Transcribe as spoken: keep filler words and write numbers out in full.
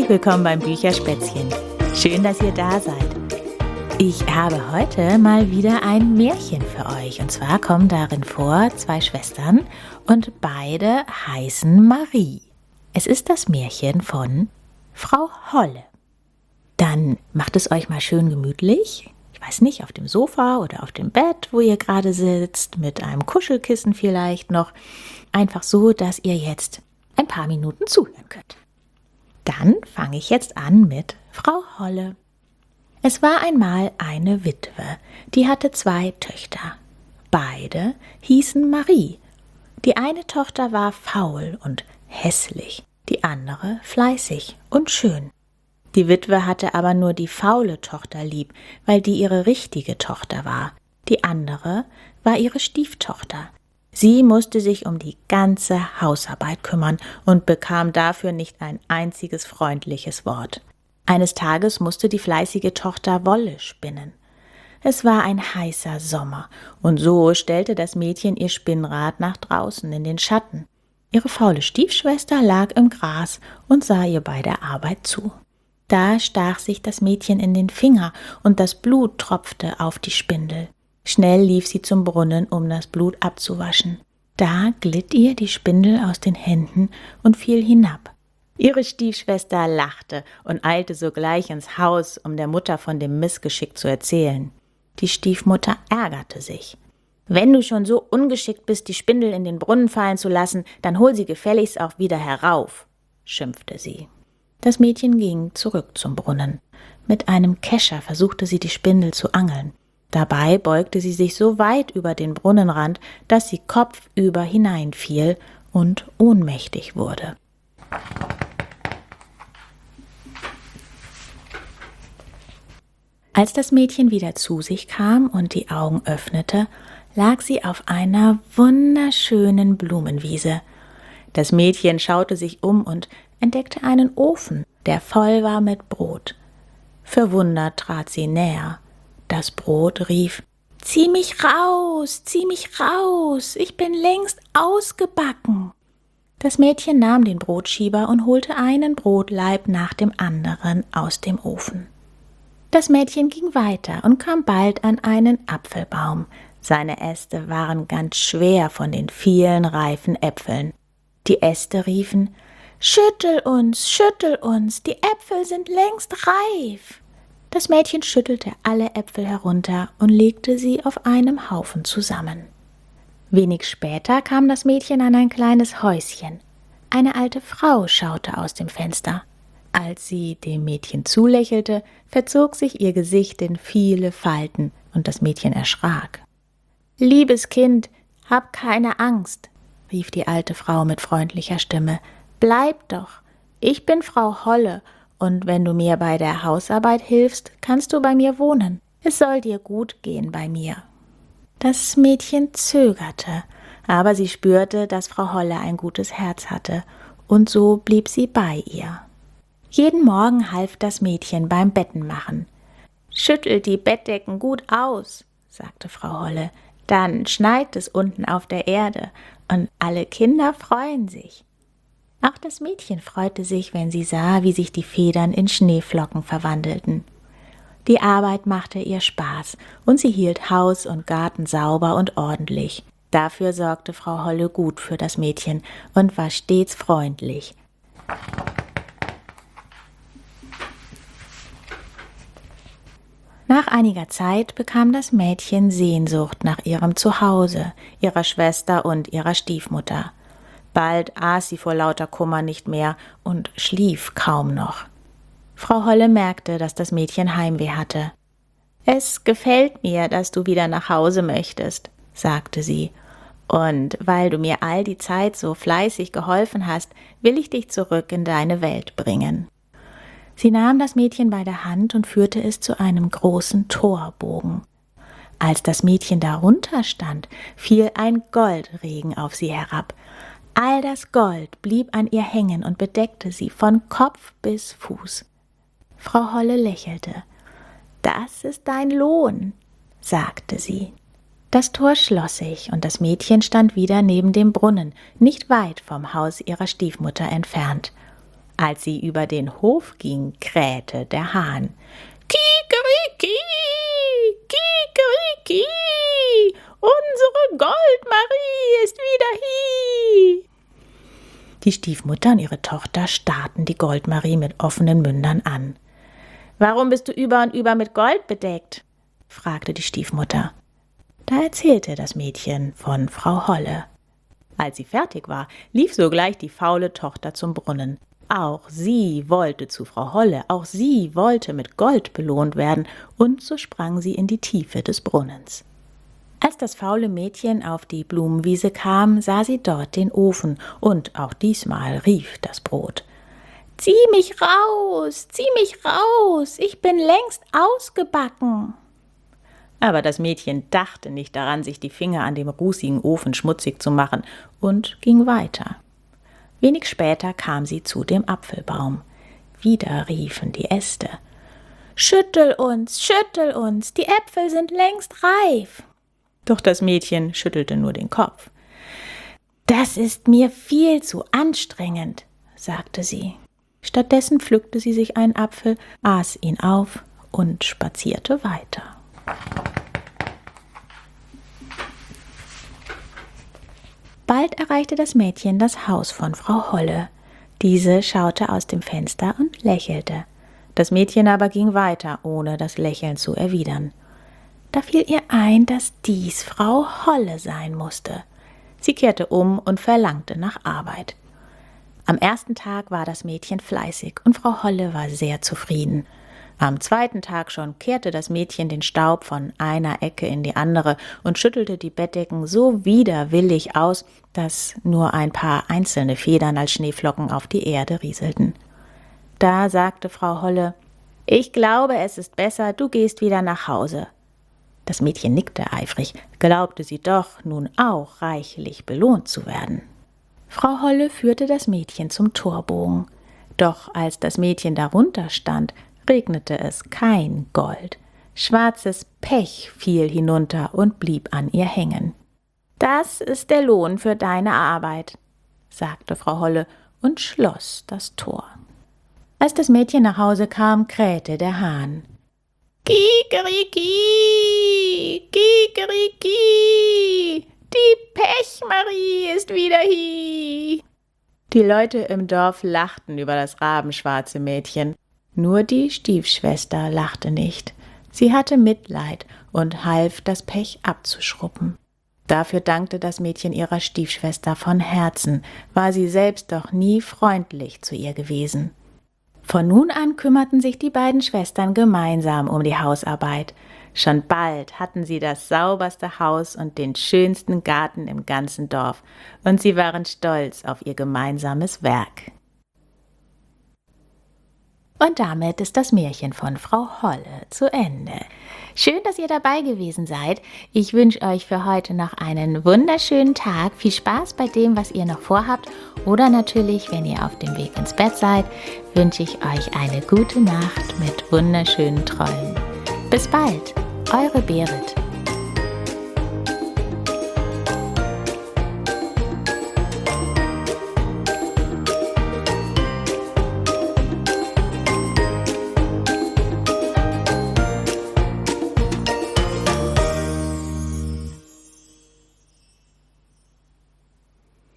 Herzlich willkommen beim Bücherspätzchen. Schön, dass ihr da seid. Ich habe heute mal wieder ein Märchen für euch. Und zwar kommen darin vor zwei Schwestern und beide heißen Marie. Es ist das Märchen von Frau Holle. Dann macht es euch mal schön gemütlich. Ich weiß nicht, auf dem Sofa oder auf dem Bett, wo ihr gerade sitzt, mit einem Kuschelkissen vielleicht noch. Einfach so, dass ihr jetzt ein paar Minuten zuhören könnt. Dann fange ich jetzt an mit Frau Holle. Es war einmal eine Witwe, die hatte zwei Töchter. Beide hießen Marie. Die eine Tochter war faul und hässlich, die andere fleißig und schön. Die Witwe hatte aber nur die faule Tochter lieb, weil die ihre richtige Tochter war. Die andere war ihre Stieftochter. Sie musste sich um die ganze Hausarbeit kümmern und bekam dafür nicht ein einziges freundliches Wort. Eines Tages musste die fleißige Tochter Wolle spinnen. Es war ein heißer Sommer, und so stellte das Mädchen ihr Spinnrad nach draußen in den Schatten. Ihre faule Stiefschwester lag im Gras und sah ihr bei der Arbeit zu. Da stach sich das Mädchen in den Finger, und das Blut tropfte auf die Spindel. Schnell lief sie zum Brunnen, um das Blut abzuwaschen. Da glitt ihr die Spindel aus den Händen und fiel hinab. Ihre Stiefschwester lachte und eilte sogleich ins Haus, um der Mutter von dem Missgeschick zu erzählen. Die Stiefmutter ärgerte sich. »Wenn du schon so ungeschickt bist, die Spindel in den Brunnen fallen zu lassen, dann hol sie gefälligst auch wieder herauf«, schimpfte sie. Das Mädchen ging zurück zum Brunnen. Mit einem Kescher versuchte sie, die Spindel zu angeln. Dabei beugte sie sich so weit über den Brunnenrand, dass sie kopfüber hineinfiel und ohnmächtig wurde. Als das Mädchen wieder zu sich kam und die Augen öffnete, lag sie auf einer wunderschönen Blumenwiese. Das Mädchen schaute sich um und entdeckte einen Ofen, der voll war mit Brot. Verwundert trat sie näher. Das Brot rief: »Zieh mich raus, zieh mich raus, ich bin längst ausgebacken.« Das Mädchen nahm den Brotschieber und holte einen Brotlaib nach dem anderen aus dem Ofen. Das Mädchen ging weiter und kam bald an einen Apfelbaum. Seine Äste waren ganz schwer von den vielen reifen Äpfeln. Die Äste riefen: »Schüttel uns, schüttel uns, die Äpfel sind längst reif.« Das Mädchen schüttelte alle Äpfel herunter und legte sie auf einem Haufen zusammen. Wenig später kam das Mädchen an ein kleines Häuschen. Eine alte Frau schaute aus dem Fenster. Als sie dem Mädchen zulächelte, verzog sich ihr Gesicht in viele Falten und das Mädchen erschrak. »Liebes Kind, hab keine Angst«, rief die alte Frau mit freundlicher Stimme. »Bleib doch, ich bin Frau Holle, und wenn du mir bei der Hausarbeit hilfst, kannst du bei mir wohnen. Es soll dir gut gehen bei mir.« Das Mädchen zögerte, aber sie spürte, dass Frau Holle ein gutes Herz hatte, und so blieb sie bei ihr. Jeden Morgen half das Mädchen beim Bettenmachen. »Schüttelt die Bettdecken gut aus«, sagte Frau Holle, »dann schneit es unten auf der Erde, und alle Kinder freuen sich.« Auch das Mädchen freute sich, wenn sie sah, wie sich die Federn in Schneeflocken verwandelten. Die Arbeit machte ihr Spaß, und sie hielt Haus und Garten sauber und ordentlich. Dafür sorgte Frau Holle gut für das Mädchen und war stets freundlich. Nach einiger Zeit bekam das Mädchen Sehnsucht nach ihrem Zuhause, ihrer Schwester und ihrer Stiefmutter. Bald aß sie vor lauter Kummer nicht mehr und schlief kaum noch. Frau Holle merkte, dass das Mädchen Heimweh hatte. »Es gefällt mir, dass du wieder nach Hause möchtest«, sagte sie, »und weil du mir all die Zeit so fleißig geholfen hast, will ich dich zurück in deine Welt bringen.« Sie nahm das Mädchen bei der Hand und führte es zu einem großen Torbogen. Als das Mädchen darunter stand, fiel ein Goldregen auf sie herab. All das Gold blieb an ihr hängen und bedeckte sie von Kopf bis Fuß. Frau Holle lächelte. »Das ist dein Lohn«, sagte sie. Das Tor schloss sich und das Mädchen stand wieder neben dem Brunnen, nicht weit vom Haus ihrer Stiefmutter entfernt. Als sie über den Hof ging, krähte der Hahn. Kikeriki, Kikeriki, unsere Goldmarie ist wieder hier. Die Stiefmutter und ihre Tochter starrten die Goldmarie mit offenen Mündern an. »Warum bist du über und über mit Gold bedeckt?« fragte die Stiefmutter. Da erzählte das Mädchen von Frau Holle. Als sie fertig war, lief sogleich die faule Tochter zum Brunnen. Auch sie wollte zu Frau Holle, auch sie wollte mit Gold belohnt werden, und so sprang sie in die Tiefe des Brunnens. Als das faule Mädchen auf die Blumenwiese kam, sah sie dort den Ofen, und auch diesmal rief das Brot. »Zieh mich raus, zieh mich raus, ich bin längst ausgebacken!« Aber das Mädchen dachte nicht daran, sich die Finger an dem rußigen Ofen schmutzig zu machen, und ging weiter. Wenig später kam sie zu dem Apfelbaum. Wieder riefen die Äste. »Schüttel uns, schüttel uns, die Äpfel sind längst reif!« Doch das Mädchen schüttelte nur den Kopf. »Das ist mir viel zu anstrengend«, sagte sie. Stattdessen pflückte sie sich einen Apfel, aß ihn auf und spazierte weiter. Bald erreichte das Mädchen das Haus von Frau Holle. Diese schaute aus dem Fenster und lächelte. Das Mädchen aber ging weiter, ohne das Lächeln zu erwidern. Da fiel ihr ein, dass dies Frau Holle sein musste. Sie kehrte um und verlangte nach Arbeit. Am ersten Tag war das Mädchen fleißig und Frau Holle war sehr zufrieden. Am zweiten Tag schon kehrte das Mädchen den Staub von einer Ecke in die andere und schüttelte die Bettdecken so widerwillig aus, dass nur ein paar einzelne Federn als Schneeflocken auf die Erde rieselten. Da sagte Frau Holle: »Ich glaube, es ist besser, du gehst wieder nach Hause.« Das Mädchen nickte eifrig, glaubte sie doch nun auch reichlich belohnt zu werden. Frau Holle führte das Mädchen zum Torbogen. Doch als das Mädchen darunter stand, regnete es kein Gold. Schwarzes Pech fiel hinunter und blieb an ihr hängen. »Das ist der Lohn für deine Arbeit«, sagte Frau Holle und schloss das Tor. Als das Mädchen nach Hause kam, krähte der Hahn. »Kikeriki, Kikeriki, die Pechmarie ist wieder hier!« Die Leute im Dorf lachten über das rabenschwarze Mädchen. Nur die Stiefschwester lachte nicht. Sie hatte Mitleid und half, das Pech abzuschruppen. Dafür dankte das Mädchen ihrer Stiefschwester von Herzen, war sie selbst doch nie freundlich zu ihr gewesen. Von nun an kümmerten sich die beiden Schwestern gemeinsam um die Hausarbeit. Schon bald hatten sie das sauberste Haus und den schönsten Garten im ganzen Dorf, und sie waren stolz auf ihr gemeinsames Werk. Und damit ist das Märchen von Frau Holle zu Ende. Schön, dass ihr dabei gewesen seid. Ich wünsche euch für heute noch einen wunderschönen Tag. Viel Spaß bei dem, was ihr noch vorhabt. Oder natürlich, wenn ihr auf dem Weg ins Bett seid, wünsche ich euch eine gute Nacht mit wunderschönen Träumen. Bis bald, eure Berit.